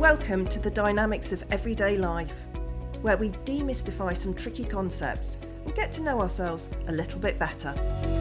Welcome to the Dynamics of Everyday Life, where we demystify some tricky concepts and get to know ourselves a little bit better.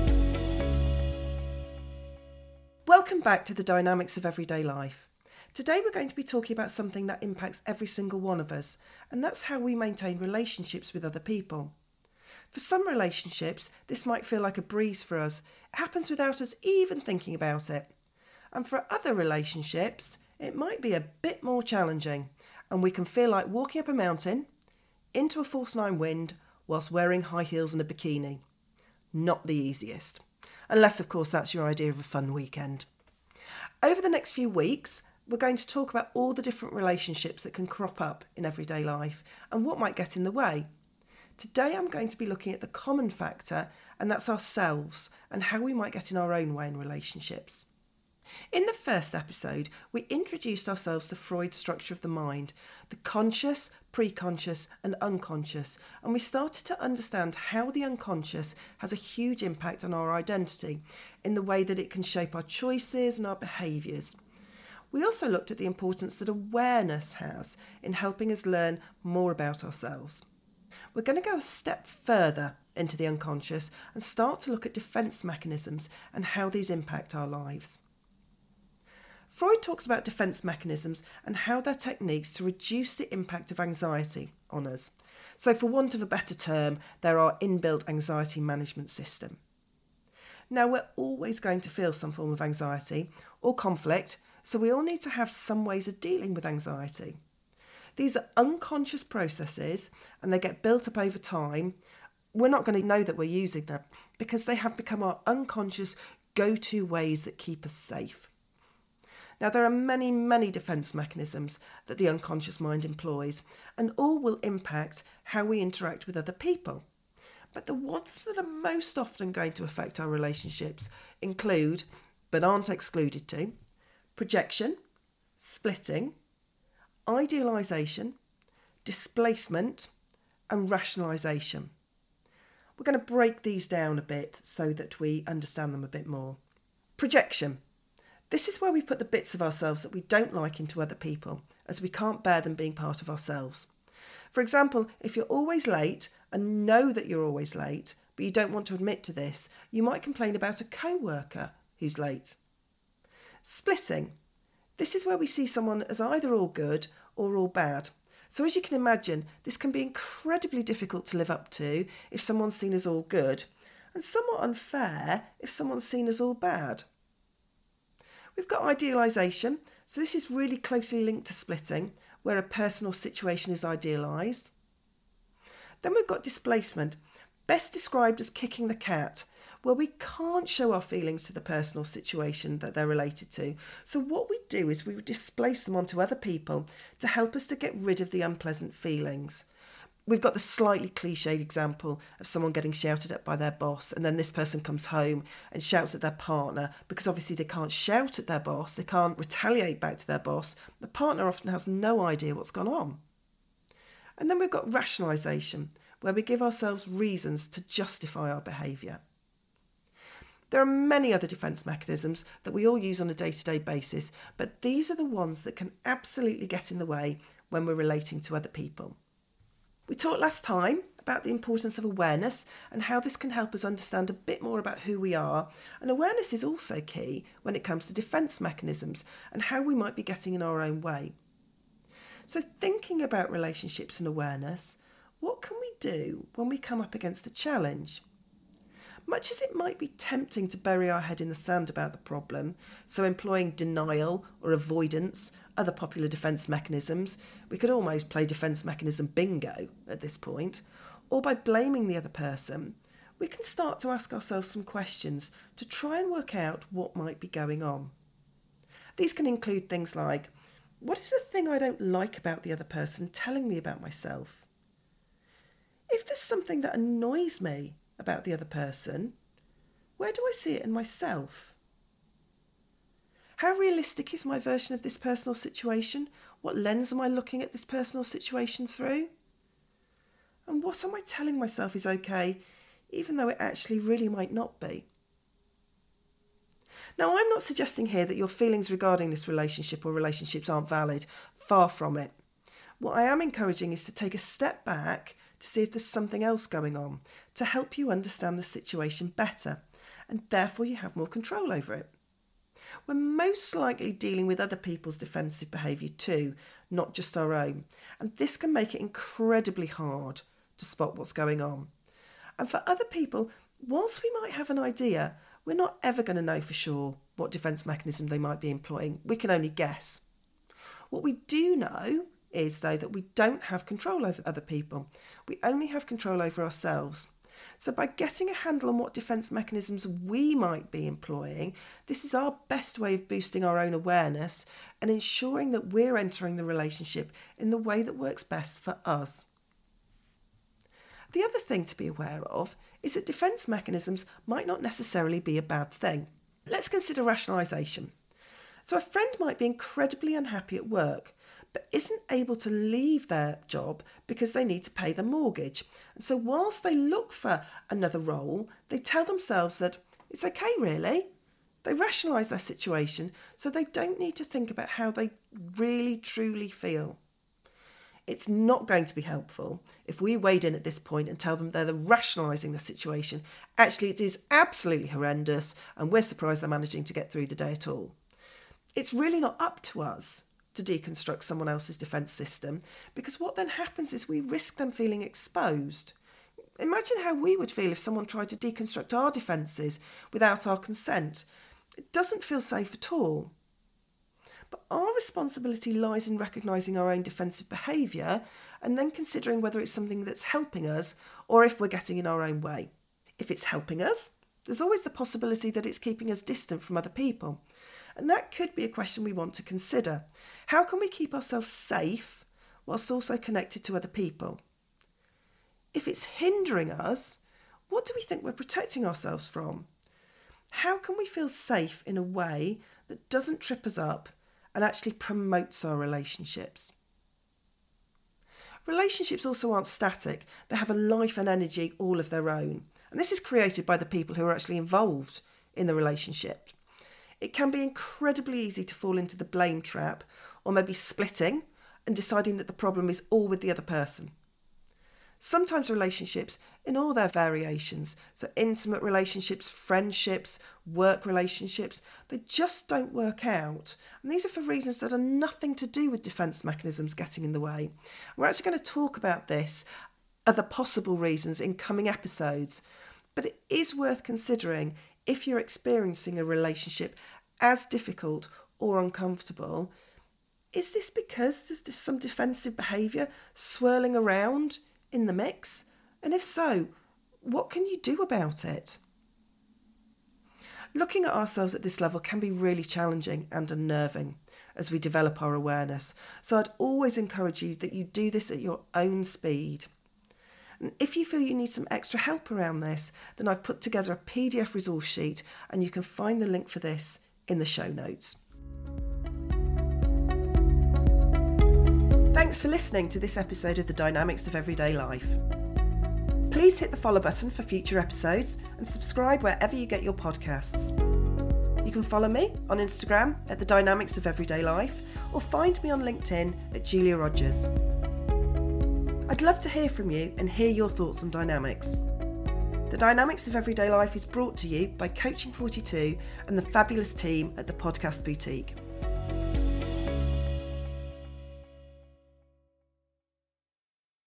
Welcome back to the Dynamics of Everyday Life. Today we're going to be talking about something that impacts every single one of us, and that's how we maintain relationships with other people. For some relationships, this might feel like a breeze for us. It happens without us even thinking about it. And for other relationships, it might be a bit more challenging, and we can feel like walking up a mountain into a force 9 wind whilst wearing high heels and a bikini. Not the easiest. Unless, of course, that's your idea of a fun weekend. Over the next few weeks, we're going to talk about all the different relationships that can crop up in everyday life and what might get in the way. Today I'm going to be looking at the common factor, and that's ourselves and how we might get in our own way in relationships. In the first episode, we introduced ourselves to Freud's structure of the mind, the conscious, preconscious and unconscious, and we started to understand how the unconscious has a huge impact on our identity in the way that it can shape our choices and our behaviours. We also looked at the importance that awareness has in helping us learn more about ourselves. We're going to go a step further into the unconscious and start to look at defence mechanisms and how these impact our lives. Freud talks about defence mechanisms and how they're techniques to reduce the impact of anxiety on us. So for want of a better term, they're our inbuilt anxiety management system. Now, we're always going to feel some form of anxiety or conflict, so we all need to have some ways of dealing with anxiety. These are unconscious processes and they get built up over time. We're not going to know that we're using them because they have become our unconscious go-to ways that keep us safe. Now, there are many defence mechanisms that the unconscious mind employs, and all will impact how we interact with other people. But the ones that are most often going to affect our relationships include, but aren't excluded to, projection, splitting, idealisation, displacement, and rationalisation. We're going to break these down a bit so that we understand them a bit more. Projection. This is where we put the bits of ourselves that we don't like into other people, as we can't bear them being part of ourselves. For example, if you're always late and know that you're always late, but you don't want to admit to this, you might complain about a co-worker who's late. Splitting. This is where we see someone as either all good or all bad. So as you can imagine, this can be incredibly difficult to live up to if someone's seen as all good, and somewhat unfair if someone's seen as all bad. We've got idealisation, so this is really closely linked to splitting, where a personal situation is idealised. Then we've got displacement, best described as kicking the cat, where we can't show our feelings to the personal situation that they're related to. So what we do is we displace them onto other people to help us to get rid of the unpleasant feelings. We've got the slightly cliched example of someone getting shouted at by their boss, and then this person comes home and shouts at their partner because obviously they can't shout at their boss, they can't retaliate back to their boss. The partner often has no idea what's gone on. And then we've got rationalisation, where we give ourselves reasons to justify our behaviour. There are many other defence mechanisms that we all use on a day-to-day basis, but these are the ones that can absolutely get in the way when we're relating to other people. We talked last time about the importance of awareness and how this can help us understand a bit more about who we are, and awareness is also key when it comes to defence mechanisms and how we might be getting in our own way. So thinking about relationships and awareness, what can we do when we come up against a challenge? Much as it might be tempting to bury our head in the sand about the problem, so employing denial or avoidance, other popular defence mechanisms, we could almost play defence mechanism bingo at this point, or by blaming the other person, we can start to ask ourselves some questions to try and work out what might be going on. These can include things like, what is the thing I don't like about the other person telling me about myself? If there's something that annoys me about the other person, where do I see it in myself? How realistic is my version of this personal situation? What lens am I looking at this personal situation through? And what am I telling myself is okay, even though it actually really might not be? Now, I'm not suggesting here that your feelings regarding this relationship or relationships aren't valid. Far from it. What I am encouraging is to take a step back to see if there's something else going on to help you understand the situation better, and therefore you have more control over it. We're most likely dealing with other people's defensive behaviour too, not just our own, and this can make it incredibly hard to spot what's going on. And for other people, whilst we might have an idea, we're not ever going to know for sure what defence mechanism they might be employing. We can only guess. What we do know is, though, that we don't have control over other people. We only have control over ourselves. So by getting a handle on what defence mechanisms we might be employing, this is our best way of boosting our own awareness and ensuring that we're entering the relationship in the way that works best for us. The other thing to be aware of is that defence mechanisms might not necessarily be a bad thing. Let's consider rationalisation. So a friend might be incredibly unhappy at work, but isn't able to leave their job because they need to pay the mortgage. And so whilst they look for another role, they tell themselves that it's okay really. They rationalise their situation so they don't need to think about how they really truly feel. It's not going to be helpful if we wade in at this point and tell them they're rationalising the situation. Actually, it is absolutely horrendous and we're surprised they're managing to get through the day at all. It's really not up to us to deconstruct someone else's defence system, because what then happens is we risk them feeling exposed. Imagine how we would feel if someone tried to deconstruct our defences without our consent. It doesn't feel safe at all. But our responsibility lies in recognising our own defensive behaviour and then considering whether it's something that's helping us or if we're getting in our own way. If it's helping us, there's always the possibility that it's keeping us distant from other people. And that could be a question we want to consider. How can we keep ourselves safe whilst also connected to other people? If it's hindering us, what do we think we're protecting ourselves from? How can we feel safe in a way that doesn't trip us up and actually promotes our relationships? Relationships also aren't static. They have a life and energy all of their own. And this is created by the people who are actually involved in the relationship. It can be incredibly easy to fall into the blame trap, or maybe splitting and deciding that the problem is all with the other person. Sometimes relationships, in all their variations, so intimate relationships, friendships, work relationships, they just don't work out. And these are for reasons that are nothing to do with defence mechanisms getting in the way. We're actually going to talk about this, other possible reasons, in coming episodes. But it is worth considering if you're experiencing a relationship as difficult or uncomfortable. Is this because there's just some defensive behaviour swirling around in the mix? And if so, what can you do about it? Looking at ourselves at this level can be really challenging and unnerving as we develop our awareness. So I'd always encourage you that you do this at your own speed. And if you feel you need some extra help around this, then I've put together a PDF resource sheet and you can find the link for this in the show notes. Thanks for listening to this episode of The Dynamics of Everyday Life. Please hit the follow button for future episodes and subscribe wherever you get your podcasts. You can follow me on Instagram at The Dynamics of Everyday Life or find me on LinkedIn at Julia Rogers. I'd love to hear from you and hear your thoughts on dynamics. The Dynamics of Everyday Life is brought to you by Coaching 42 and the fabulous team at the Podcast Boutique.